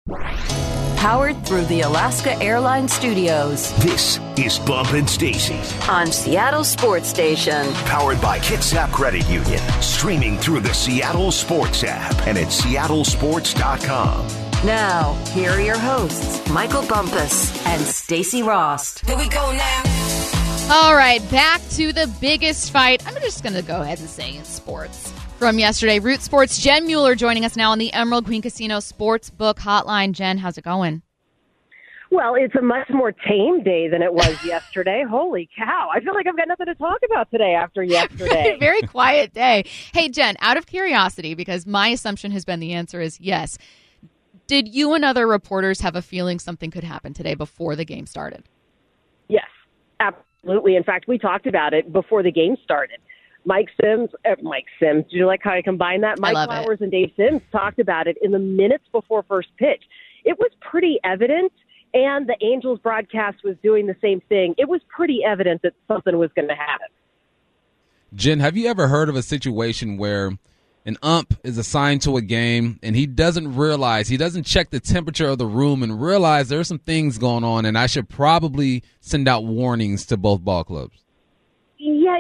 Powered through the Alaska Airlines Studios. This is Bump and Stacy on Seattle Sports Station. Powered by Kitsap Credit Union. Streaming through the Seattle Sports app and at seattlesports.com. Now, here are your hosts, Michael Bumpus and Stacy Rost. Here we go now. All right, back to the biggest fight. I'm just going to go ahead and say in sports. From yesterday, Root Sports' Jen Mueller joining us now on the Emerald Queen Casino Sportsbook Hotline. Jen, how's it going? Well, it's a much more tame day than it was yesterday. Holy cow. I feel like I've got nothing to talk about today after yesterday. Very quiet day. Hey, Jen, out of curiosity, because my assumption has been the answer is yes, did you and other reporters have a feeling something could happen today before the game started? Yes, absolutely. In fact, we talked about it before the game started. Mike Sims, do you like how I combine that? Mike Flowers and Dave Sims talked about it in the minutes before first pitch. It was pretty evident, and the Angels broadcast was doing the same thing. It was pretty evident that something was going to happen. Jen, have you ever heard of a situation where an ump is assigned to a game and he doesn't check the temperature of the room and realize there are some things going on and I should probably send out warnings to both ball clubs? Yeah,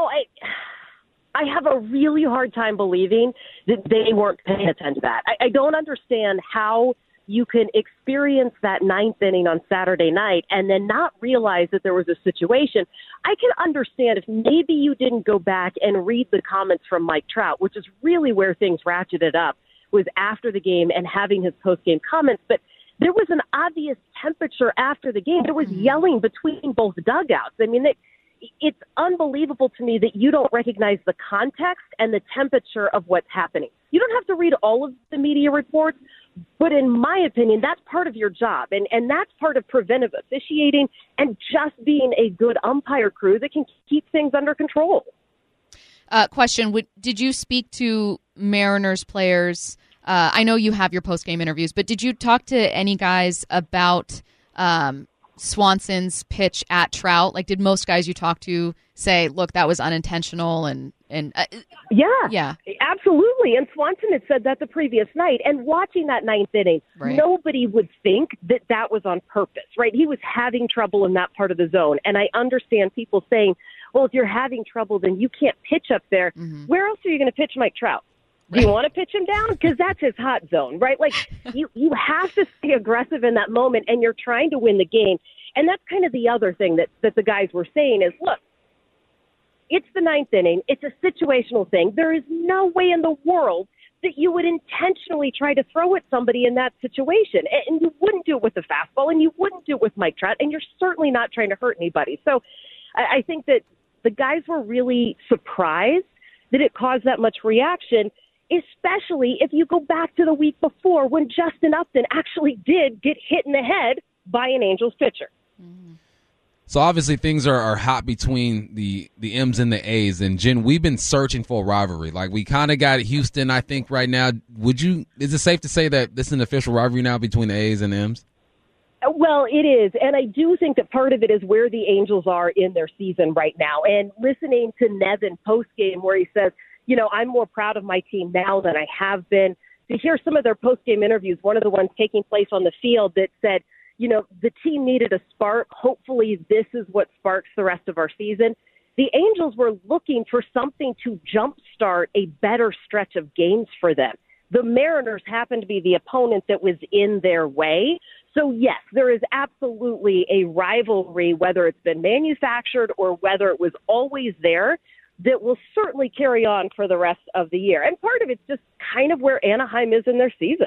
I have a really hard time believing that they weren't paying attention to that. I don't understand how you can experience that ninth inning on Saturday night and then not realize that there was a situation. I can understand if maybe you didn't go back and read the comments from Mike Trout, which is really where things ratcheted up, was after the game and having his post-game comments. But there was an obvious temperature after the game. There was yelling between both dugouts. I mean, it's unbelievable to me that you don't recognize the context and the temperature of what's happening. You don't have to read all of the media reports, but in my opinion, that's part of your job. And that's part of preventive officiating and just being a good umpire crew that can keep things under control. Question, did you speak to Mariners players? I know you have your post-game interviews, but did you talk to any guys about Swanson's pitch at Trout? Like, did most guys you talked to say, look, that was unintentional? Yeah, absolutely. And Swanson had said that the previous night. And watching that ninth inning, Nobody would think that that was on purpose, right? He was having trouble in that part of the zone. And I understand people saying, well, if you're having trouble, then you can't pitch up there. Mm-hmm. Where else are you going to pitch Mike Trout? Do you want to pitch him down? Because that's his hot zone, right? Like, you have to stay aggressive in that moment, and you're trying to win the game. And that's kind of the other thing that the guys were saying is, look, it's the ninth inning. It's a situational thing. There is no way in the world that you would intentionally try to throw at somebody in that situation. And you wouldn't do it with the fastball, and you wouldn't do it with Mike Trout, and you're certainly not trying to hurt anybody. So I think that the guys were really surprised that it caused that much reaction, especially if you go back to the week before when Justin Upton actually did get hit in the head by an Angels pitcher. Mm-hmm. So obviously things are hot between the M's and the A's. And Jen, we've been searching for a rivalry. Like, we kind of got Houston, I think, right now. Is it safe to say that this is an official rivalry now between the A's and the M's? Well, it is. And I do think that part of it is where the Angels are in their season right now. And listening to Nevin postgame where he says, I'm more proud of my team now than I have been. To hear some of their postgame interviews, one of the ones taking place on the field that said, the team needed a spark. Hopefully this is what sparks the rest of our season. The Angels were looking for something to jumpstart a better stretch of games for them. The Mariners happened to be the opponent that was in their way. So, yes, there is absolutely a rivalry, whether it's been manufactured or whether it was always there, that will certainly carry on for the rest of the year. And part of it's just kind of where Anaheim is in their season.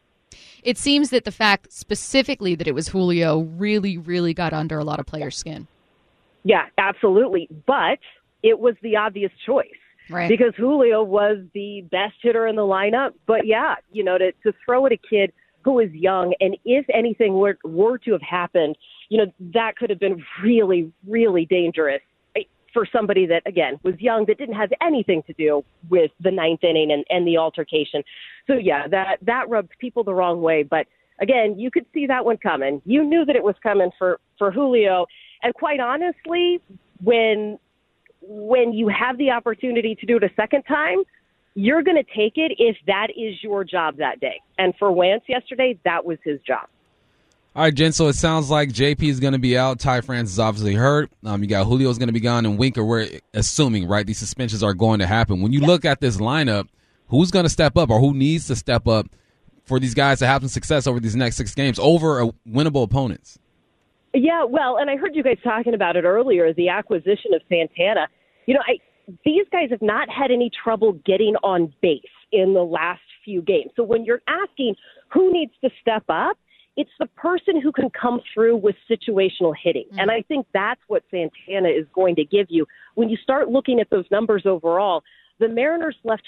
It seems that the fact specifically that it was Julio really, really got under a lot of players' skin. Yeah, absolutely. But it was the obvious choice. Right. Because Julio was the best hitter in the lineup. But, yeah, to throw at a kid who is young, and if anything were to have happened, that could have been really, really dangerous for somebody that, again, was young, that didn't have anything to do with the ninth inning and the altercation. So, yeah, that rubbed people the wrong way. But, again, you could see that one coming. You knew that it was coming for Julio. And quite honestly, when you have the opportunity to do it a second time, you're going to take it if that is your job that day. And for Wentz yesterday, that was his job. All right, Jen, so it sounds like JP is going to be out. Ty France is obviously hurt. You got Julio's going to be gone, and Winker, we're assuming, right, these suspensions are going to happen. When you look at this lineup, who's going to step up or who needs to step up for these guys to have some success over these next 6 games over winnable opponents? Yeah, well, and I heard you guys talking about it earlier, the acquisition of Santana. These guys have not had any trouble getting on base in the last few games. So when you're asking who needs to step up, it's the person who can come through with situational hitting. Mm-hmm. And I think that's what Santana is going to give you. When you start looking at those numbers overall, the Mariners left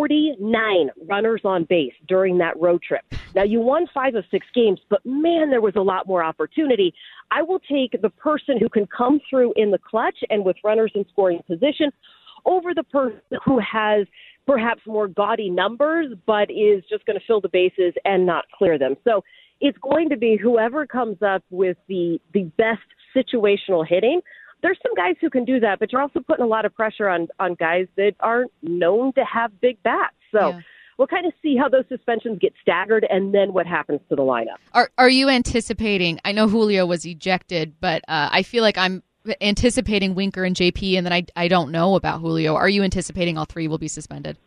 49 runners on base during that road trip. Now, you won 5 of 6 games, but, man, there was a lot more opportunity. I will take the person who can come through in the clutch and with runners in scoring position over the person who has perhaps more gaudy numbers but is just going to fill the bases and not clear them. So it's going to be whoever comes up with the best situational hitting. There's some guys who can do that, but you're also putting a lot of pressure on guys that aren't known to have big bats. So we'll kind of see how those suspensions get staggered and then what happens to the lineup. Are you anticipating, I know Julio was ejected, but I feel like I'm anticipating Winker and JP, and then I don't know about Julio. Are you anticipating all 3 will be suspended?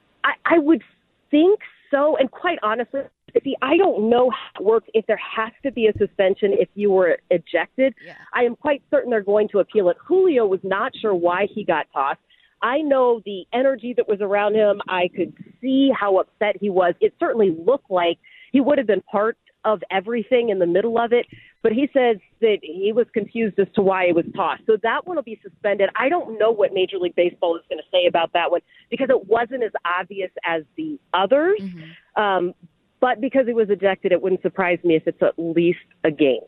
I would think so, and quite honestly, I don't know how it works if there has to be a suspension if you were ejected. Yeah. I am quite certain they're going to appeal it. Julio was not sure why he got tossed. I know the energy that was around him. I could see how upset he was. It certainly looked like he would have been part of everything in the middle of it, but he says that he was confused as to why it was tossed. So that one will be suspended. I don't know what Major League Baseball is going to say about that one because it wasn't as obvious as the others. Mm-hmm. But because he was ejected, it wouldn't surprise me if it's at least a game.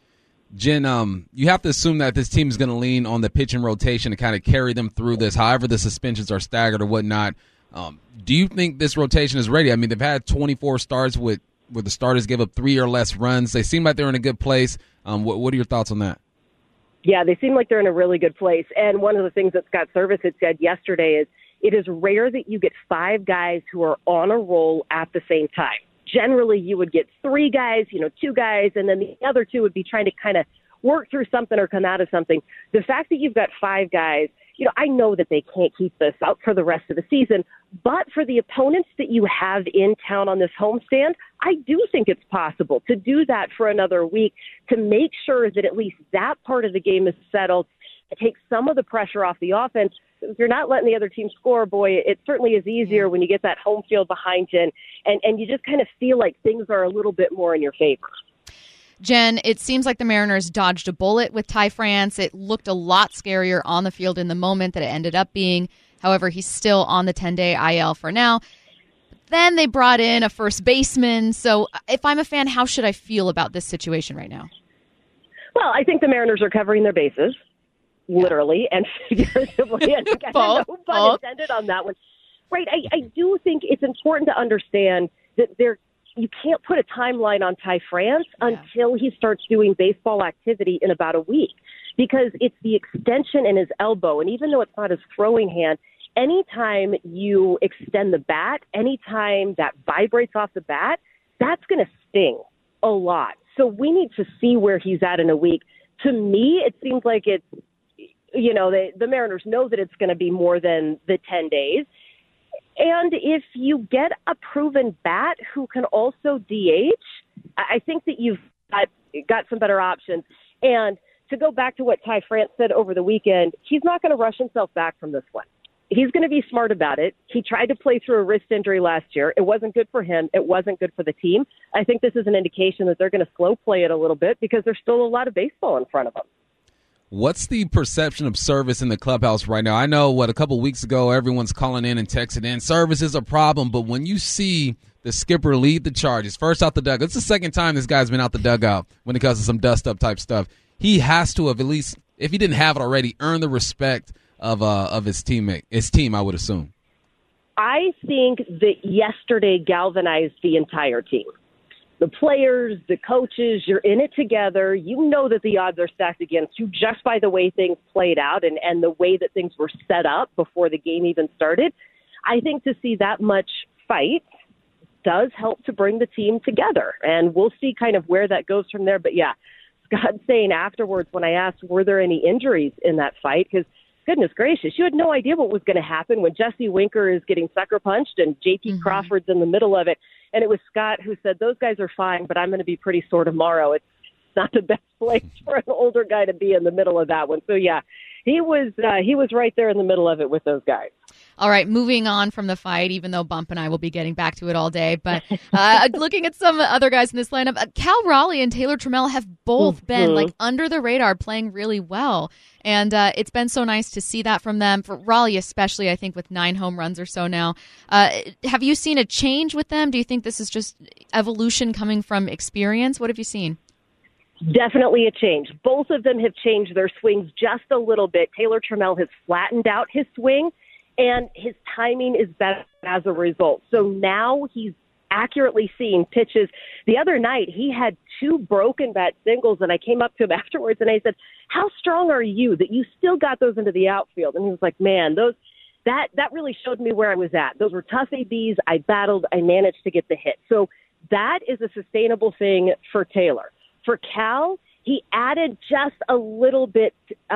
Jen, you have to assume that this team is going to lean on the pitching rotation to kind of carry them through this, however the suspensions are staggered or whatnot. Do you think this rotation is ready? I mean, they've had 24 starts where the starters give up 3 or less runs. They seem like they're in a good place. What are your thoughts on that? Yeah, they seem like they're in a really good place. And one of the things that Scott Servais had said yesterday is it is rare that you get 5 guys who are on a roll at the same time. Generally, you would get 3 guys, 2 guys, and then the other 2 would be trying to kind of work through something or come out of something. The fact that you've got 5 guys, I know that they can't keep this up for the rest of the season, but for the opponents that you have in town on this homestand, I do think it's possible to do that for another week to make sure that at least that part of the game is settled, take some of the pressure off the offense. If you're not letting the other team score, boy, it certainly is easier when you get that home field behind you and you just kind of feel like things are a little bit more in your favor. Jen, it seems like the Mariners dodged a bullet with Ty France. It looked a lot scarier on the field in the moment that it ended up being. However, he's still on the 10-day IL for now. Then they brought in a first baseman. So if I'm a fan, how should I feel about this situation right now? Well, I think the Mariners are covering their bases. Literally and figuratively. And no pun intended on that one. Right. I do think it's important to understand that you can't put a timeline on Ty France until he starts doing baseball activity in about a week because it's the extension in his elbow. And even though it's not his throwing hand, anytime you extend the bat, anytime that vibrates off the bat, that's going to sting a lot. So we need to see where he's at in a week. To me, it seems like it's, the Mariners know that it's going to be more than the 10 days. And if you get a proven bat who can also DH, I think that you've got some better options. And to go back to what Ty France said over the weekend, he's not going to rush himself back from this one. He's going to be smart about it. He tried to play through a wrist injury last year. It wasn't good for him. It wasn't good for the team. I think this is an indication that they're going to slow play it a little bit because there's still a lot of baseball in front of them. What's the perception of Servais in the clubhouse right now? I know, a couple weeks ago, everyone's calling in and texting in. Servais is a problem, but when you see the skipper lead the charges, first out the dugout, it's the second time this guy's been out the dugout when it comes to some dust-up type stuff. He has to have at least, if he didn't have it already, earned the respect of his team, I would assume. I think that yesterday galvanized the entire team. The players, the coaches, you're in it together. You know that the odds are stacked against you just by the way things played out and the way that things were set up before the game even started. I think to see that much fight does help to bring the team together. And we'll see kind of where that goes from there. But, yeah, Scott saying afterwards when I asked, were there any injuries in that fight? Because, goodness gracious, you had no idea what was going to happen when Jesse Winker is getting sucker punched and JT Crawford's in the middle of it. And it was Scott who said, those guys are fine, but I'm going to be pretty sore tomorrow. It's not the best place for an older guy to be in the middle of that one. So, yeah, he was right there in the middle of it with those guys. All right, moving on from the fight, even though Bump and I will be getting back to it all day. But looking at some other guys in this lineup, Cal Raleigh and Taylor Trammell have both been like under the radar, playing really well. And it's been so nice to see that from them. For Raleigh especially, I think, with 9 home runs or so now. Have you seen a change with them? Do you think this is just evolution coming from experience? What have you seen? Definitely a change. Both of them have changed their swings just a little bit. Taylor Trammell has flattened out his swing, and his timing is better as a result. So now he's accurately seeing pitches. The other night, he had 2 broken bat singles, and I came up to him afterwards, and I said, how strong are you that you still got those into the outfield? And he was like, man, that really showed me where I was at. Those were tough ABs. I battled. I managed to get the hit. So that is a sustainable thing for Taylor. For Cal, he added just a little bit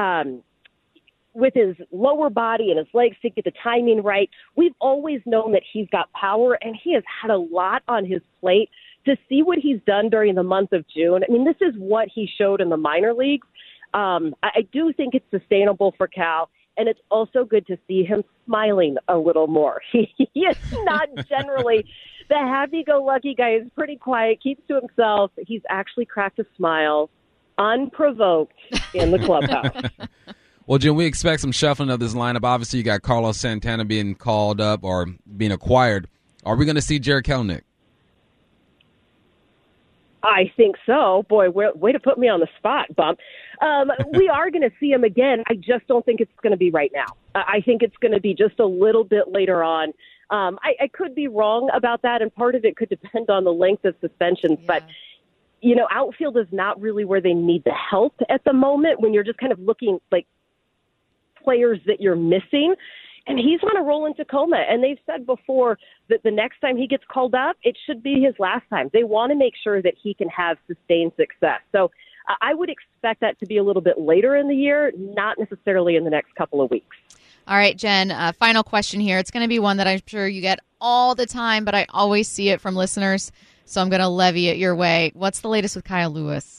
with his lower body and his legs to get the timing right. We've always known that he's got power, and he has had a lot on his plate. To see what he's done during the month of June, I mean, this is what he showed in the minor leagues. I do think it's sustainable for Cal, and it's also good to see him smiling a little more. He is not generally the happy-go-lucky guy. Is pretty quiet, keeps to himself. He's actually cracked a smile, unprovoked, in the clubhouse. Well, Jim, we expect some shuffling of this lineup. Obviously, you got Carlos Santana being called up or being acquired. Are we going to see Jarred Kelenic? I think so. Boy, way to put me on the spot, Bump. We are going to see him again. I just don't think it's going to be right now. I think it's going to be just a little bit later on. I could be wrong about that, and part of it could depend on the length of suspensions. Yeah. But, you know, outfield is not really where they need the help at the moment when you're just kind of looking like players that you're missing. And he's on a roll in Tacoma, and they've said before that the next time he gets called up, it should be his last time. They want to make sure that he can have sustained success. So I would expect that to be a little bit later in the year, not necessarily in the next couple of weeks. All right, Jen, final question here. It's going to be one that I'm sure you get all the time, but I always see it from listeners, so I'm going to levy it your way. What's the latest with Kyle Lewis?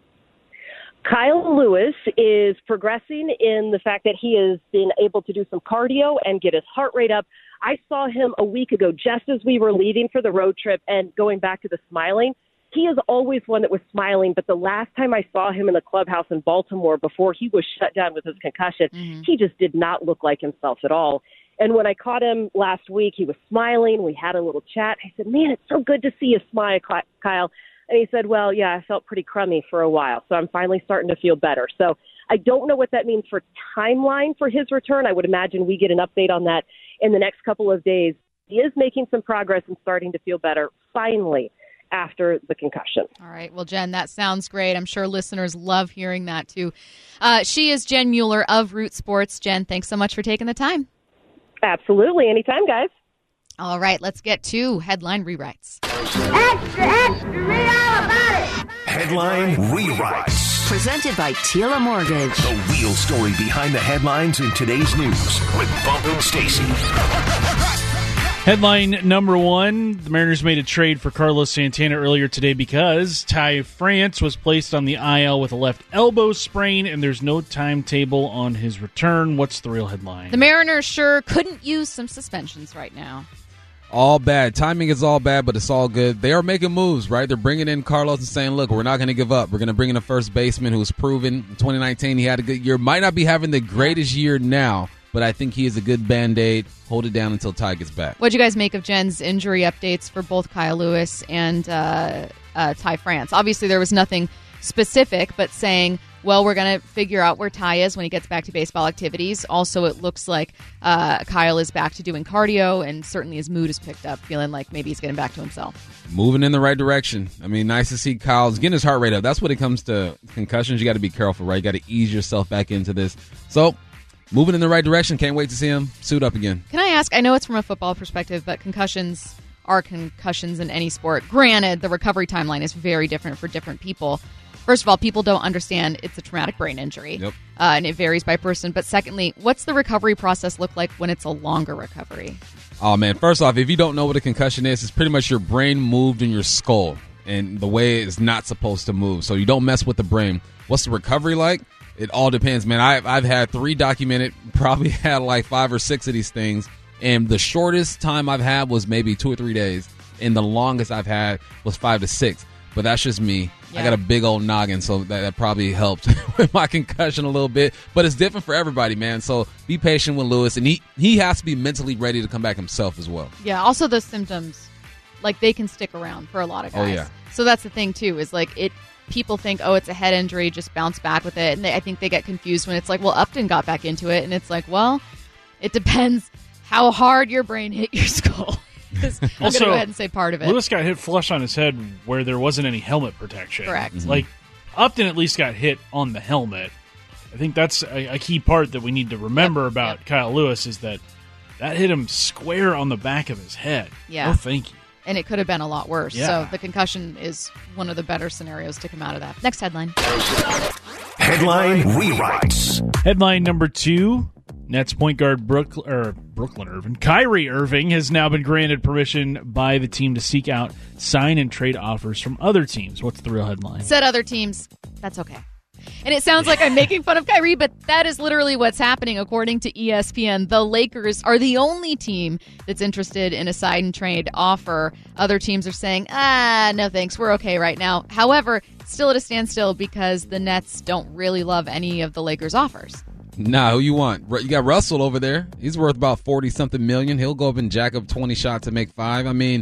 Kyle Lewis is progressing in the fact that he has been able to do some cardio and get his heart rate up. I saw him a week ago just as we were leaving for the road trip, and going back to the smiling. He is always one that was smiling, but the last time I saw him in the clubhouse in Baltimore before he was shut down with his concussion, he just did not look like himself at all. And when I caught him last week, he was smiling. We had a little chat. I said, man, it's so good to see you smile, Kyle. And he said, well, yeah, I felt pretty crummy for a while, so I'm finally starting to feel better. So I don't know what that means for timeline for his return. I would imagine we get an update on that in the next couple of days. He is making some progress and starting to feel better, finally, after the concussion. All right. Well, Jen, that sounds great. I'm sure listeners love hearing that, too. She is Jen Mueller of Root Sports. Jen, thanks so much for taking the time. Absolutely. Anytime, guys. All right, let's get to Headline Rewrites. Extra, extra, read all about it. Headline Rewrites. Presented by Tila Mortgage. The real story behind the headlines in today's news with Bump and Stacy. Headline number 1, the Mariners made a trade for Carlos Santana earlier today because Ty France was placed on the IL with a left elbow sprain, and there's no timetable on his return. What's the real headline? The Mariners sure couldn't use some suspensions right now. All bad. Timing is all bad, but it's all good. They are making moves, right? They're bringing in Carlos and saying, look, we're not going to give up. We're going to bring in a first baseman who's proven in 2019 he had a good year. Might not be having the greatest year now, but I think he is a good Band-Aid. Hold it down until Ty gets back. What'd you guys make of Jen's injury updates for both Kyle Lewis and Ty France? Obviously, there was nothing specific, but saying, well, we're going to figure out where Ty is when he gets back to baseball activities. Also, it looks like Kyle is back to doing cardio, and certainly his mood is picked up, feeling like maybe he's getting back to himself. Moving in the right direction. I mean, nice to see Kyle's getting his heart rate up. That's when it comes to concussions. You got to be careful, right? You got to ease yourself back into this. So, moving in the right direction. Can't wait to see him suit up again. Can I ask, I know it's from a football perspective, but concussions are concussions in any sport. Granted, the recovery timeline is very different for different people. First of all, people don't understand it's a traumatic brain injury, yep. And it varies by person. But secondly, what's the recovery process look like when it's a longer recovery? Oh, man. First off, if you don't know what a concussion is, it's pretty much your brain moved in your skull and the way it's not supposed to move. So you don't mess with the brain. What's the recovery like? It all depends, man. I've had 3 documented, probably had like 5 or 6 of these things. And the shortest time I've had was maybe 2 or 3 days. And the longest I've had was 5 to 6. But that's just me. Yeah. I got a big old noggin, so that probably helped with my concussion a little bit. But it's different for everybody, man. So be patient with Lewis. And he has to be mentally ready to come back himself as well. Yeah, also the symptoms, like they can stick around for a lot of guys. Oh, yeah. So that's the thing, too, is like people think, oh, it's a head injury, just bounce back with it. And I think they get confused when it's like, well, Upton got back into it. And it's like, well, it depends how hard your brain hit your skull. I'm going to go ahead and say part of it. Lewis got hit flush on his head where there wasn't any helmet protection. Correct. Mm-hmm. Like, Upton at least got hit on the helmet. I think that's a key part that we need to remember about Kyle Lewis is that hit him square on the back of his head. Yeah. Oh, thank you. And it could have been a lot worse. Yeah. So the concussion is one of the better scenarios to come out of that. Next headline. Headline rewrites. Headline number 2. Nets point guard Brooklyn Irving. Kyrie Irving has now been granted permission by the team to seek out sign and trade offers from other teams. What's the real headline? Said other teams. That's okay. And it sounds like I'm making fun of Kyrie, but that is literally what's happening. According to ESPN, the Lakers are the only team that's interested in a sign and trade offer. Other teams are saying, no thanks, we're okay right now. However, still at a standstill because the Nets don't really love any of the Lakers' offers. Nah, who you want? You got Russell over there. He's worth about 40-something million. He'll go up and jack up 20 shots to make 5. I mean,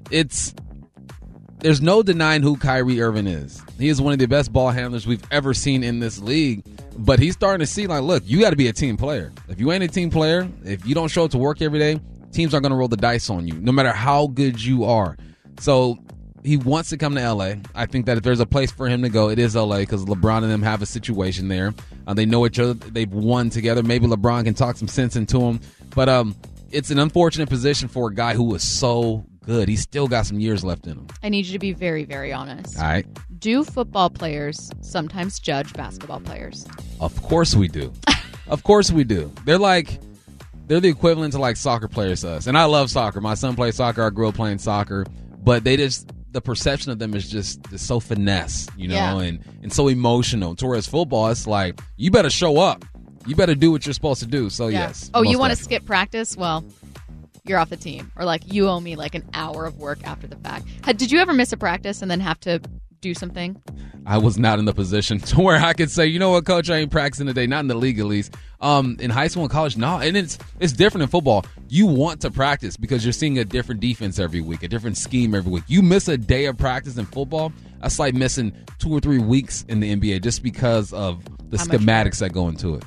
there's no denying who Kyrie Irving is. He is one of the best ball handlers we've ever seen in this league. But he's starting to see, like, look, you got to be a team player. If you ain't a team player, if you don't show up to work every day, teams are going to roll the dice on you, no matter how good you are. So he wants to come to L.A. I think that if there's a place for him to go, it is L.A. because LeBron and them have a situation there. They know each other. They've won together. Maybe LeBron can talk some sense into him. But it's an unfortunate position for a guy who was so good. He's still got some years left in him. I need you to be very, very honest. All right. Do football players sometimes judge basketball players? Of course we do. Of course we do. They're the equivalent to like soccer players to us. And I love soccer. My son plays soccer. I grew up playing soccer. But the perception of them is just so finesse, and so emotional. Whereas football, it's like, you better show up. You better do what you're supposed to do. So, yes. Oh, you want to skip practice? Well, you're off the team. Or, like, you owe me, like, an hour of work after the fact. Did you ever miss a practice and then have to do something? I was not in the position to where I could say, you know what, coach, I ain't practicing today. Not in the league, at least. In high school and college, no. And it's different in football. You want to practice because you're seeing a different defense every week, a different scheme every week. You miss a day of practice in football, that's like missing 2 or 3 weeks in the NBA just because of the schematics that go into it.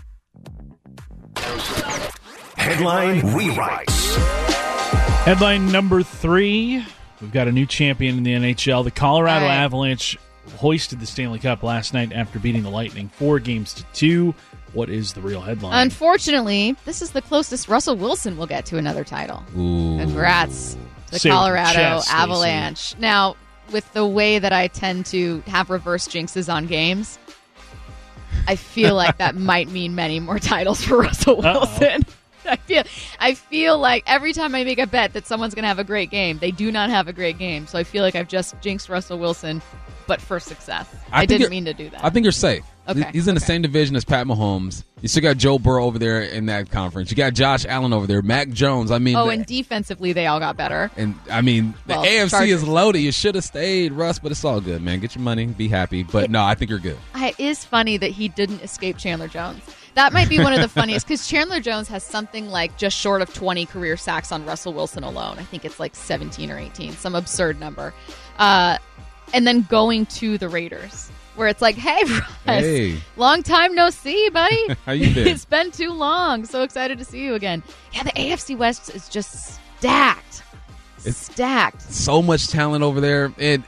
Headline rewrites. Headline number 3. We've got a new champion in the NHL. The Colorado Avalanche hoisted the Stanley Cup last night after beating the Lightning 4-2. What is the real headline? Unfortunately, this is the closest Russell Wilson will get to another title. Ooh. Congrats to the Colorado Avalanche. Now, with the way that I tend to have reverse jinxes on games, I feel like that might mean many more titles for Russell Wilson. I feel like every time I make a bet that someone's going to have a great game, they do not have a great game. So I feel like I've just jinxed Russell Wilson, but for success. I didn't mean to do that. I think you're safe. Okay. He's in the same division as Pat Mahomes. You still got Joe Burrow over there in that conference. You got Josh Allen over there. Mac Jones. I mean, and defensively they all got better. And I mean, the AFC is loaded. You should have stayed, Russ, but it's all good, man. Get your money, be happy. But no, I think you're good. It is funny that he didn't escape Chandler Jones. That might be one of the funniest because Chandler Jones has something like just short of 20 career sacks on Russell Wilson alone. I think it's like 17 or 18, some absurd number. And then going to the Raiders, where it's like, hey, Russ, long time no see, buddy. How you been? It's been too long. So excited to see you again. Yeah, the AFC West is just stacked. It's stacked. So much talent over there. And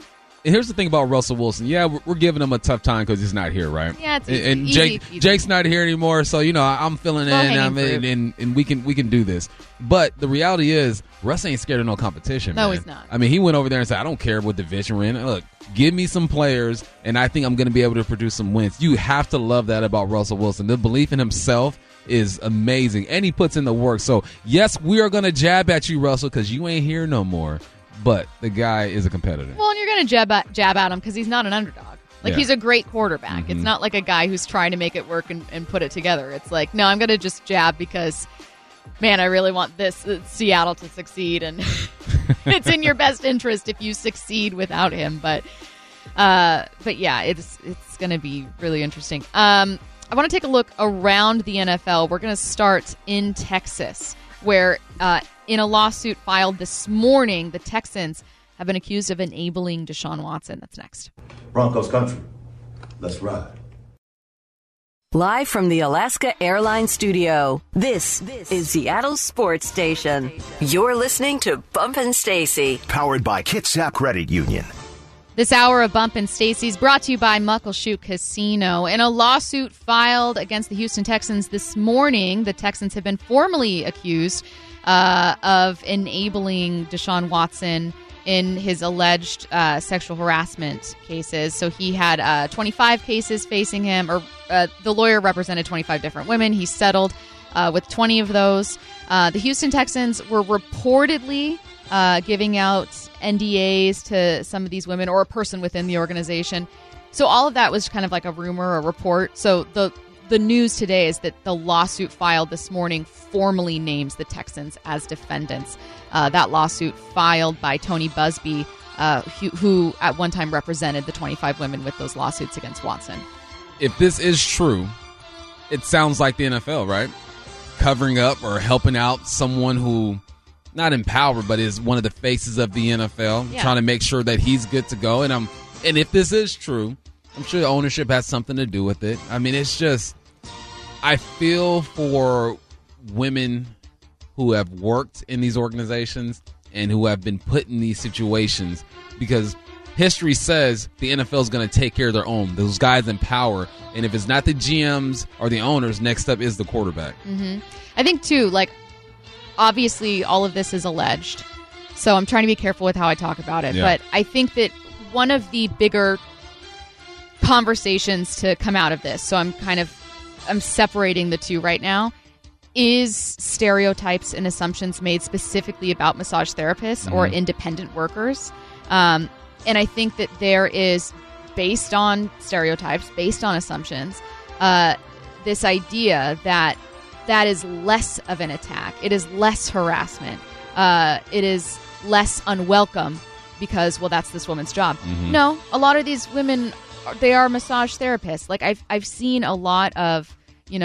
here's the thing about Russell Wilson. Yeah, we're giving him a tough time because he's not here, right? Yeah, it's easy, and Jake's not here anymore, so I'm filling in, and we can do this. But the reality is, Russ ain't scared of no competition. No, man. he's not. I mean, he went over there and said, "I don't care what division we're in. Look, give me some players, and I think I'm going to be able to produce some wins." You have to love that about Russell Wilson. The belief in himself is amazing, and he puts in the work. So yes, we are going to jab at you, Russell, because you ain't here no more. But the guy is a competitor. Well, and you're going to jab at him because he's not an underdog. Like, he's a great quarterback. It's not like a guy who's trying to make it work and put it together. It's like, no, I'm going to just jab because, man, I really want Seattle to succeed, and it's in your best interest if you succeed without him. But yeah, it's going to be really interesting. I want to take a look around the NFL. We're going to start in Texas, where in a lawsuit filed this morning, the Texans have been accused of enabling Deshaun Watson. That's next. Broncos country. Let's ride. Live from the Alaska Airlines studio, this is Seattle Sports Station. You're listening to Bump and Stacy. Powered by Kitsap Credit Union. This hour of Bump and Stacy's brought to you by Muckleshoot Casino. In a lawsuit filed against the Houston Texans this morning, the Texans have been formally accused of enabling Deshaun Watson in his alleged sexual harassment cases. So he had 25 cases facing him, or the lawyer represented 25 different women. He settled with 20 of those. The Houston Texans were reportedly giving out NDAs to some of these women or a person within the organization. So all of that was kind of like a rumor or report. So the news today is that the lawsuit filed this morning formally names the Texans as defendants. That lawsuit filed by Tony Busby, who at one time represented the 25 women with those lawsuits against Watson. If this is true, it sounds like the NFL, right? Covering up or helping out someone who, not in power, but is one of the faces of the NFL, trying to make sure that he's good to go. And if this is true, I'm sure the ownership has something to do with it. I mean, it's just, I feel for women who have worked in these organizations and who have been put in these situations, because history says the NFL is going to take care of their own, those guys in power. And if it's not the GMs or the owners, next up is the quarterback. Mm-hmm. I think, too, like, obviously all of this is alleged, so I'm trying to be careful with how I talk about it. But I think that one of the bigger conversations to come out of this, so I'm separating the two right now, is stereotypes and assumptions made specifically about massage therapists or independent workers. And I think that there is, based on stereotypes, based on assumptions, this idea that is less of an attack. It is less harassment. It is less unwelcome because, well, that's this woman's job. Mm-hmm. No, a lot of these women, they are massage therapists. Like, I've seen a lot of,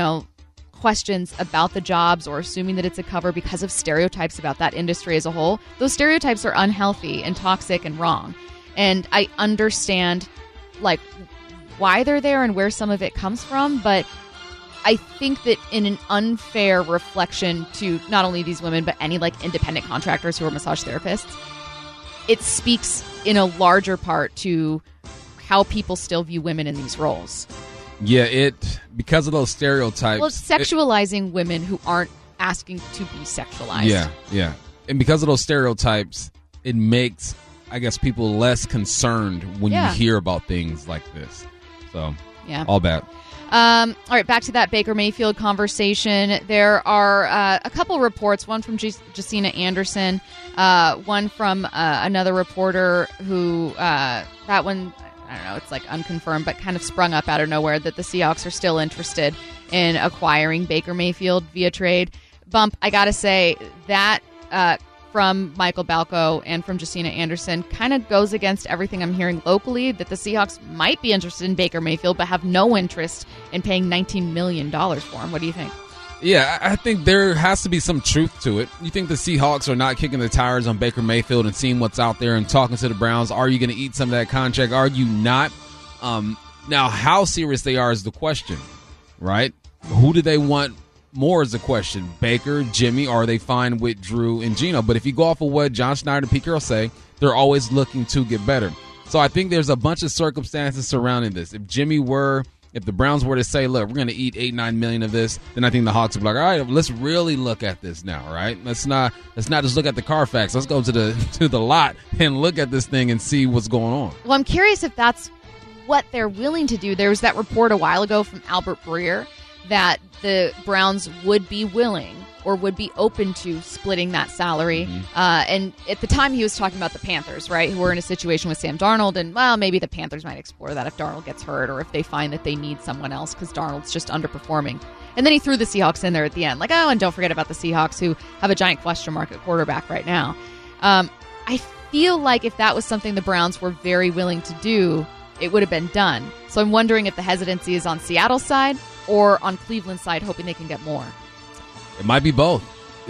questions about the jobs or assuming that it's a cover because of stereotypes about that industry as a whole. Those stereotypes are unhealthy and toxic and wrong. And I understand, like, why they're there and where some of it comes from, but I think that in an unfair reflection to not only these women, but any, like, independent contractors who are massage therapists, it speaks in a larger part to how people still view women in these roles. Yeah, because of those stereotypes. Well, sexualizing women who aren't asking to be sexualized. Yeah. And because of those stereotypes, it makes, I guess, people less concerned when you hear about things like this. So, all bad. All right, back to that Baker Mayfield conversation. There are a couple reports, one from Jacina Anderson, one from another reporter who, that one, I don't know, it's like unconfirmed, but kind of sprung up out of nowhere, that the Seahawks are still interested in acquiring Baker Mayfield via trade. Bump, I got to say, that from Michael Balco and from Jacina Anderson kind of goes against everything I'm hearing locally, that the Seahawks might be interested in Baker Mayfield but have no interest in paying $19 million for him. What do you think? Yeah, I think there has to be some truth to it. You think the Seahawks are not kicking the tires on Baker Mayfield and seeing what's out there and talking to the Browns? Are you going to eat some of that contract? Are you not? Now, how serious they are is the question, right? Who do they want more is the question. Baker, Jimmy, or are they fine with Drew and Geno? But if you go off of what John Schneider and Pete Carroll say, they're always looking to get better. So I think there's a bunch of circumstances surrounding this. If the Browns were to say, look, we're going to eat $8-9 million of this, then I think the Hawks would be like, all right, let's really look at this now, right? Let's not just look at the Carfax. Let's go to the lot and look at this thing and see what's going on. Well, I'm curious if that's what they're willing to do. There was that report a while ago from Albert Breer that the Browns would be willing or would be open to splitting that salary. Mm-hmm. And at the time he was talking about the Panthers, right, who were in a situation with Sam Darnold, and, well, maybe the Panthers might explore that if Darnold gets hurt or if they find that they need someone else because Darnold's just underperforming. And then he threw the Seahawks in there at the end, like, oh, and don't forget about the Seahawks, who have a giant question mark at quarterback right now. I feel like if that was something the Browns were very willing to do, it would have been done. So I'm wondering if the hesitancy is on Seattle's side or on Cleveland's side, hoping they can get more. It might be both.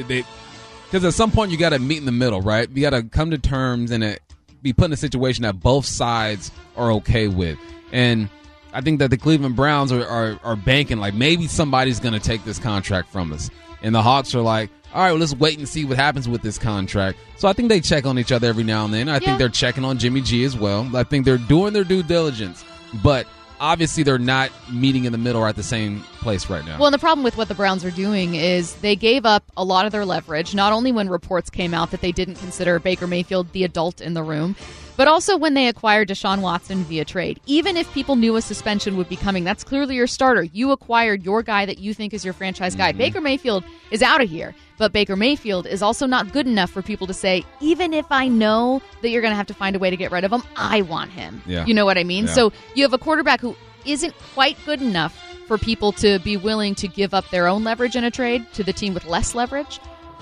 Because at some point you got to meet in the middle, right? You got to come to terms and be put in a situation that both sides are okay with. And I think that the Cleveland Browns are banking, like, maybe somebody's going to take this contract from us. And the Hawks are like, all right, well, let's wait and see what happens with this contract. So I think they check on each other every now and then. I think they're checking on Jimmy G as well. I think they're doing their due diligence. But obviously they're not meeting in the middle or at the same place right now. Well, and the problem with what the Browns are doing is they gave up a lot of their leverage, not only when reports came out that they didn't consider Baker Mayfield the adult in the room, but also when they acquired Deshaun Watson via trade. Even if people knew a suspension would be coming, that's clearly your starter. You acquired your guy that you think is your franchise guy. Mm-hmm. Baker Mayfield is out of here, but Baker Mayfield is also not good enough for people to say, even if I know that you're going to have to find a way to get rid of him, I want him. Yeah. You know what I mean? Yeah. So you have a quarterback who isn't quite good enough for people to be willing to give up their own leverage in a trade to the team with less leverage.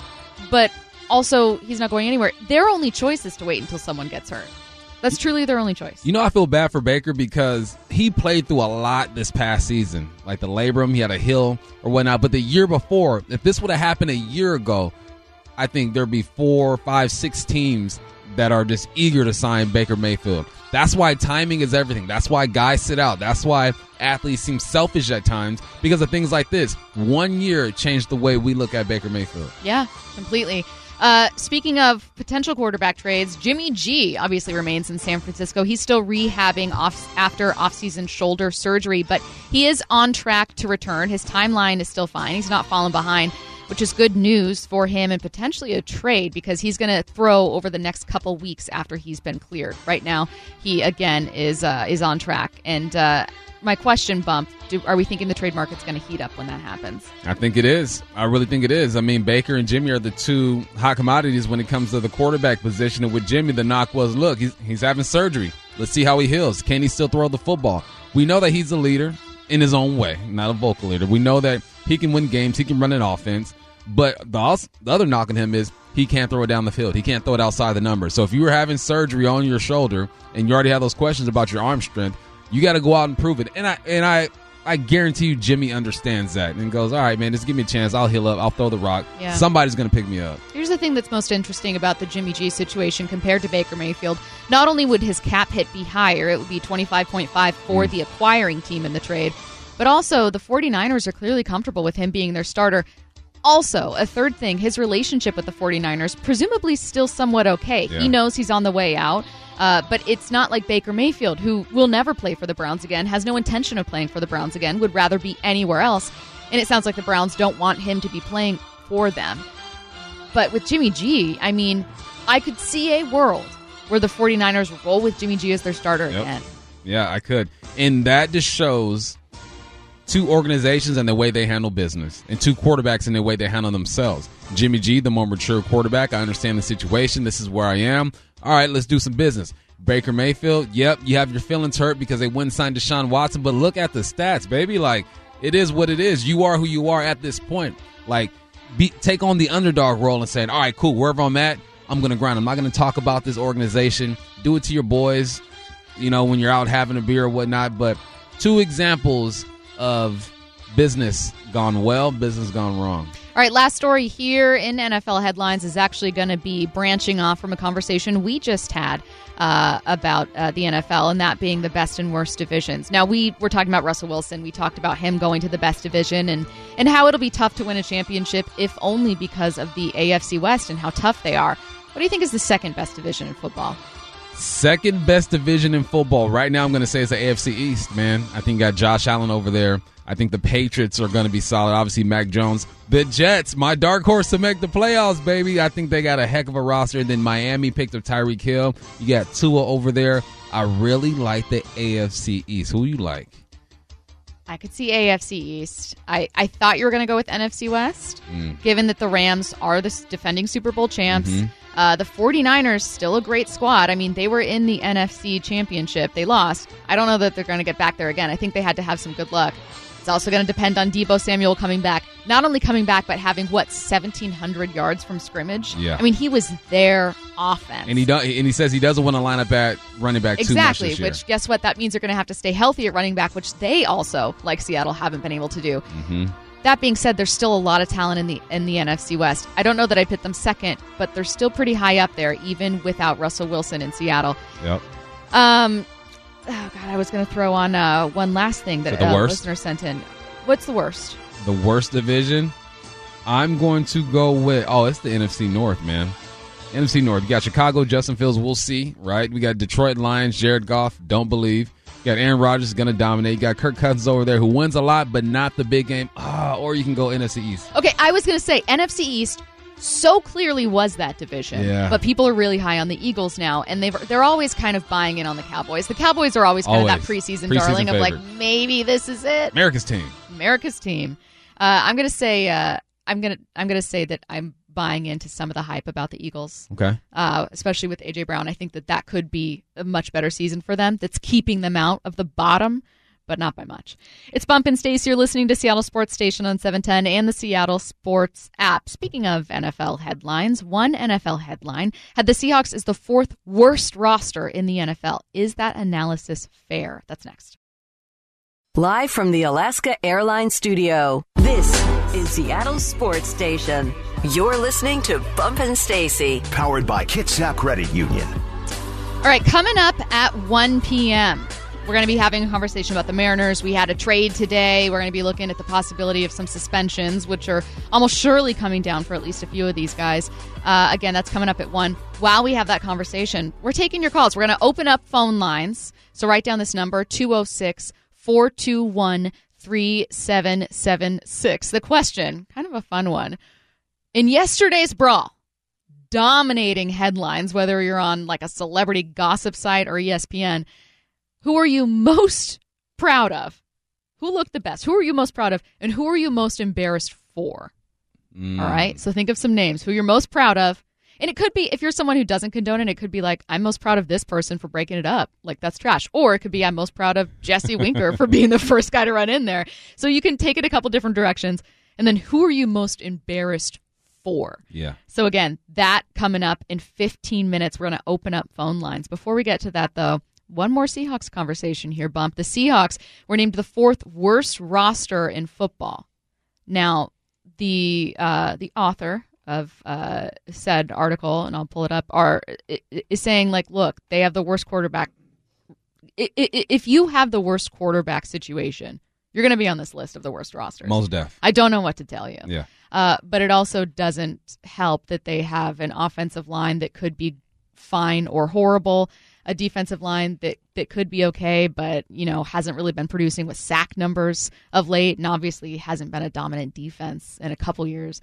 But also, he's not going anywhere. Their only choice is to wait until someone gets hurt. That's truly their only choice. You know, I feel bad for Baker because he played through a lot this past season. Like the labrum, he had a heel or whatnot. But the year before, if this would have happened a year ago, I think there'd be 4, 5, 6 teams that are just eager to sign Baker Mayfield. That's why timing is everything. That's why guys sit out. That's why athletes seem selfish at times because of things like this. 1 year changed the way we look at Baker Mayfield. Yeah, completely. Speaking of potential quarterback trades, Jimmy G obviously remains in San Francisco. He's still rehabbing after offseason shoulder surgery, but he is on track to return. His timeline is still fine. He's not fallen behind, which is good news for him and potentially a trade because he's going to throw over the next couple weeks after he's been cleared. Right now, he, again, is on track. And my question, Bump, are we thinking the trade market's going to heat up when that happens? I think it is. I really think it is. I mean, Baker and Jimmy are the two hot commodities when it comes to the quarterback position. And with Jimmy, the knock was, look, he's having surgery. Let's see how he heals. Can he still throw the football? We know that he's a leader in his own way, not a vocal leader. We know that he can win games. He can run an offense. But the other knock on him is he can't throw it down the field. He can't throw it outside the numbers. So if you were having surgery on your shoulder and you already have those questions about your arm strength, you got to go out and prove it. And I guarantee you Jimmy understands that and goes, all right, man, just give me a chance. I'll heal up. I'll throw the rock. Yeah. Somebody's going to pick me up. Here's the thing that's most interesting about the Jimmy G situation compared to Baker Mayfield. Not only would his cap hit be higher, it would be $25.5 for the acquiring team in the trade, but also the 49ers are clearly comfortable with him being their starter. Also, a third thing, his relationship with the 49ers, presumably still somewhat okay. Yeah. He knows he's on the way out, but it's not like Baker Mayfield, who will never play for the Browns again, has no intention of playing for the Browns again, would rather be anywhere else. And it sounds like the Browns don't want him to be playing for them. But with Jimmy G, I mean, I could see a world where the 49ers roll with Jimmy G as their starter again. Yeah, I could. And that just shows two organizations and the way they handle business, and two quarterbacks and the way they handle themselves. Jimmy G, the more mature quarterback, I understand the situation. This is where I am. All right, let's do some business. Baker Mayfield, yep, you have your feelings hurt because they wouldn't sign Deshaun Watson, but look at the stats, baby. Like, it is what it is. You are who you are at this point. Like, take on the underdog role and say, all right, cool, wherever I'm at, I'm going to grind. I'm not going to talk about this organization. Do it to your boys, you know, when you're out having a beer or whatnot. But two examples of business gone well, business gone wrong. All right, last story here in NFL headlines is actually going to be branching off from a conversation we just had about the NFL, and that being the best and worst divisions. Now, we were talking about Russell Wilson. We talked about him going to the best division and how it'll be tough to win a championship, if only because of the AFC West and how tough they are. What do you think is the second best division in football? Second best division in football. Right now, I'm going to say it's the AFC East, man. I think you got Josh Allen over there. I think the Patriots are going to be solid. Obviously, Mac Jones. The Jets, my dark horse to make the playoffs, baby. I think they got a heck of a roster. And then Miami picked up Tyreek Hill. You got Tua over there. I really like the AFC East. Who you like? I could see AFC East. I thought you were going to go with NFC West, given that the Rams are the defending Super Bowl champs. The 49ers, still a great squad. I mean, they were in the NFC Championship. They lost. I don't know that they're going to get back there again. I think they had to have some good luck. It's also going to depend on Deebo Samuel coming back. Not only coming back, but having, 1,700 yards from scrimmage? Yeah. I mean, he was their offense. And he says he doesn't want to line up at running back too much this year. Which, guess what? That means they're going to have to stay healthy at running back, which they also, like Seattle, haven't been able to do. That being said, there's still a lot of talent in the NFC West. I don't know that I put them second, but they're still pretty high up there, even without Russell Wilson in Seattle. Yep. Oh, God, I was going to throw on one last thing that a listener sent in. What's the worst? The worst division? I'm going to go with, it's the NFC North, man. NFC North. You got Chicago, Justin Fields, we'll see, right? We got Detroit Lions, Jared Goff, don't believe. You got Aaron Rodgers going to dominate. You got Kirk Cousins over there who wins a lot, but not the big game. Or you can go NFC East. Okay, I was going to say NFC East so clearly was that division. Yeah. But people are really high on the Eagles now, and they're always kind of buying in on the Cowboys. The Cowboys are always kind of that preseason darling favorite. of like, maybe this is it. America's team. I'm going to say I'm going to say that I'm buying into some of the hype about the Eagles. Okay. Especially with A.J. Brown. I think that could be a much better season for them. That's keeping them out of the bottom, but not by much. It's Bump and Stace. You're listening to Seattle Sports Station on 710 and the Seattle Sports app. Speaking of NFL headlines, one NFL headline had the Seahawks as the fourth worst roster in the NFL. Is that analysis fair? That's next. Live from the Alaska Airlines studio, this is Seattle Sports Station. You're listening to Bump and Stacy. Powered by Kitsap Credit Union. All right, coming up at 1 p.m., we're going to be having a conversation about the Mariners. We had a trade today. We're going to be looking at the possibility of some suspensions, which are almost surely coming down for at least a few of these guys. Again, that's coming up at 1. While we have that conversation, we're taking your calls. We're going to open up phone lines. So write down this number, 206-421-3776. The question, kind of a fun one. In yesterday's brawl, dominating headlines, whether you're on like a celebrity gossip site or ESPN, who are you most proud of? Who looked the best? Who are you most proud of? And who are you most embarrassed for? All right. So think of some names. Who you're most proud of. And it could be, if you're someone who doesn't condone it, it could be like, I'm most proud of this person for breaking it up. Like, that's trash. Or it could be, I'm most proud of Jesse Winker for being the first guy to run in there. So you can take it a couple different directions. And then who are you most embarrassed for? Yeah. So again, that coming up in 15 minutes. We're going to open up phone lines. Before we get to that, though, one more Seahawks conversation here, Bump. The Seahawks were named the fourth worst roster in football. Now, the author of said article, and I'll pull it up, is saying, like, look, they have the worst quarterback. If you have the worst quarterback situation, you're going to be on this list of the worst rosters. Most def. I don't know what to tell you. Yeah. But it also doesn't help that they have an offensive line that could be fine or horrible, a defensive line that could be okay, but, hasn't really been producing with sack numbers of late, and obviously hasn't been a dominant defense in a couple years.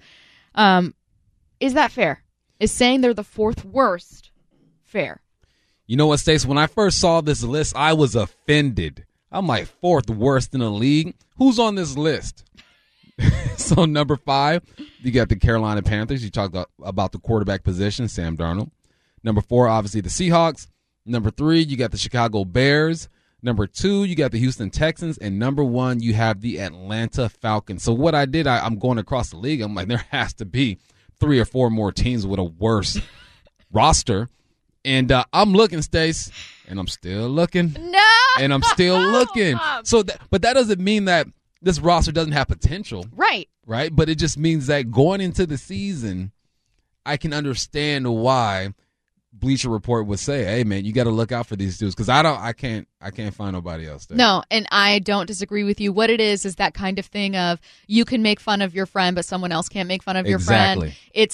Is that fair? Is saying they're the fourth worst fair? You know what, Stacey? When I first saw this list, I was offended. I'm like, fourth worst in the league? Who's on this list? So number 5, you got the Carolina Panthers. You talked about the quarterback position, Sam Darnold. Number 4, obviously the Seahawks. Number 3, you got the Chicago Bears. Number 2, you got the Houston Texans. And number 1, you have the Atlanta Falcons. So what I did, I'm going across the league. I'm like, there has to be 3 or 4 more teams with a worse roster. And I'm looking, Stace, and I'm still looking. No! And I'm still looking. So, but that doesn't mean that this roster doesn't have potential. Right. Right? But it just means that going into the season, I can understand why Bleacher Report would say, hey, man, you got to look out for these dudes, because I can't find nobody else there. No, and I don't disagree with you. What it is that kind of thing of you can make fun of your friend, but someone else can't make fun of your friend. It's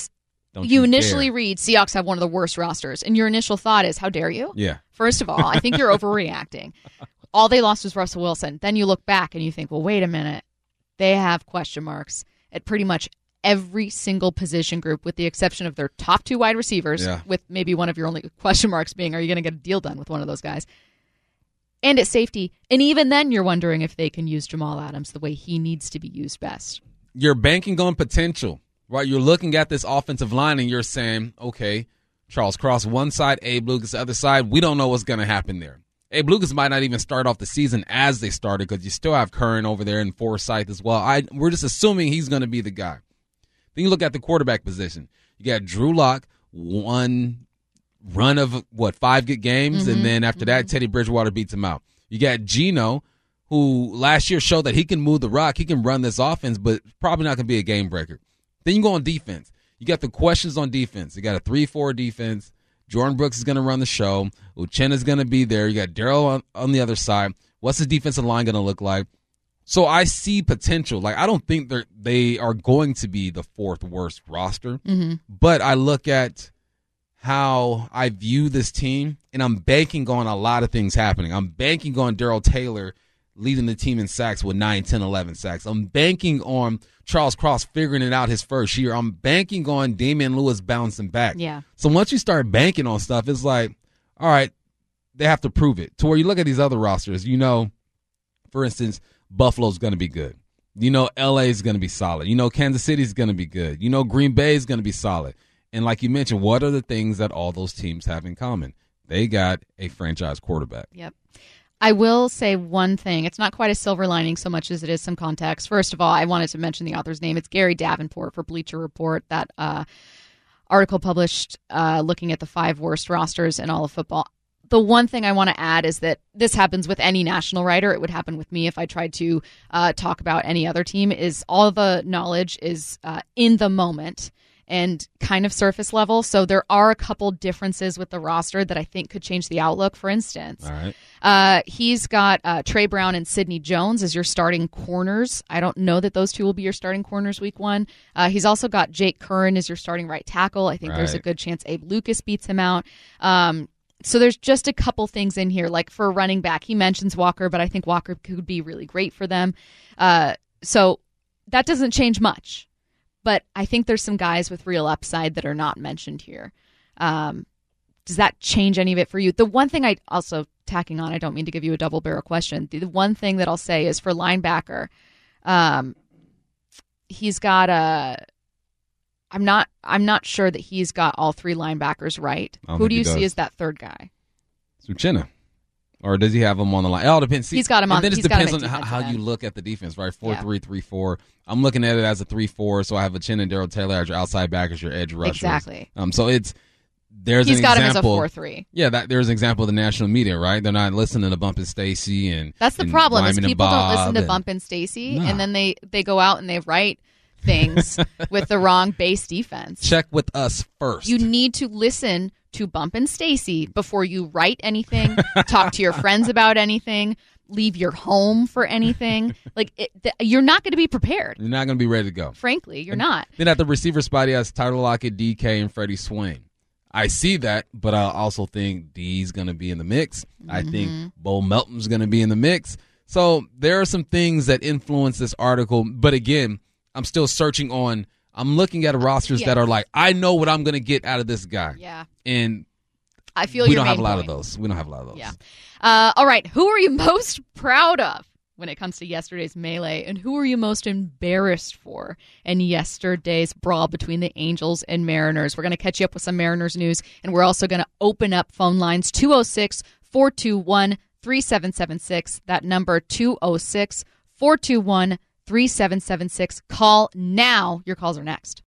You initially read Seahawks have one of the worst rosters, and your initial thought is, how dare you? Yeah. First of all, I think you're overreacting. All they lost was Russell Wilson. Then you look back and you think, well, wait a minute. They have question marks at pretty much every single position group with the exception of their top 2 wide receivers, with maybe one of your only question marks being, are you going to get a deal done with one of those guys? And at safety. And even then you're wondering if they can use Jamal Adams the way he needs to be used best. You're banking on potential, right? You're looking at this offensive line and you're saying, okay, Charles Cross one side, Abe Lucas the other side. We don't know what's going to happen there. Abe Lucas might not even start off the season as they started because you still have Curran over there and Forsythe as well. We're just assuming he's going to be the guy. Then you look at the quarterback position. You got Drew Lock, one run of, 5 good games, and then after that, Teddy Bridgewater beats him out. You got Geno, who last year showed that he can move the rock, he can run this offense, but probably not going to be a game breaker. Then you go on defense. You got the questions on defense. You got a 3-4 defense. Jordan Brooks is going to run the show. Uchenna's going to be there. You got Darrell on the other side. What's his defensive line going to look like? So I see potential. Like, I don't think they are going to be the 4th worst roster, but I look at how I view this team, and I'm banking on a lot of things happening. I'm banking on Darrell Taylor leading the team in sacks with 9, 10, 11 sacks. I'm banking on Charles Cross figuring it out his first year. I'm banking on Damian Lewis bouncing back. Yeah. So once you start banking on stuff, it's like, all right, they have to prove it. To where you look at these other rosters, for instance, Buffalo's going to be good. LA is going to be solid. Kansas City is going to be good. Green Bay is going to be solid. And like you mentioned, what are the things that all those teams have in common? They got a franchise quarterback. Yep. I will say one thing. It's not quite a silver lining so much as it is some context. First of all, I wanted to mention the author's name. It's Gary Davenport for Bleacher Report, that article published looking at the 5 worst rosters in all of football. The one thing I want to add is that this happens with any national writer. It would happen with me if I tried to talk about any other team, is all the knowledge is in the moment and kind of surface level. So there are a couple differences with the roster that I think could change the outlook. For instance, all right. He's got Trey Brown and Sidney Jones as your starting corners. I don't know that those two will be your starting corners week 1. He's also got Jake Curran as your starting right tackle. I think there's a good chance Abe Lucas beats him out. So there's just a couple things in here. Like for running back, he mentions Walker, but I think Walker could be really great for them. So that doesn't change much. But I think there's some guys with real upside that are not mentioned here. Does that change any of it for you? The one thing I also, tacking on, I don't mean to give you a double barrel question. The one thing that I'll say is for linebacker, he's got I'm not sure that he's got all 3 linebackers right. Who do you see as that third guy? Uchenna. Or does he have him on the line? It all depends. He's got him on. And then it depends on how you look at the defense, right? 4-3, 3-4. I'm looking at it as a 3-4, so I have Uchenna and Darrell Taylor as your outside backers, your edge rushers. Exactly. So he's got him as a 4-3. Yeah, there's an example of the national media, right? They're not listening to Bump and Stacy and that's the problem. Is people don't listen to Bump and Stacy, and then they go out and they write things with the wrong base defense. Check with us first. You need to listen to Bump and Stacy before you write anything, talk to your friends about anything, leave your home for anything. You're not going to be prepared. You're not going to be ready to go. Frankly, you're not. Then at the receiver spot, he has Tyler Lockett, DK, and Freddie Swain. I see that, but I also think D's going to be in the mix. I think Bo Melton's going to be in the mix. So there are some things that influence this article. But again, I'm still searching on. I'm looking at rosters that are like, I know what I'm going to get out of this guy. Yeah. And I feel we your don't have a main lot point. of those. We don't have a lot of those. Yeah. All right. Who are you most proud of when it comes to yesterday's melee, and who are you most embarrassed for in yesterday's brawl between the Angels and Mariners? We're going to catch you up with some Mariners news, and we're also going to open up phone lines 206-421-3776. That number 206-421-3776. Call now. Your calls are next.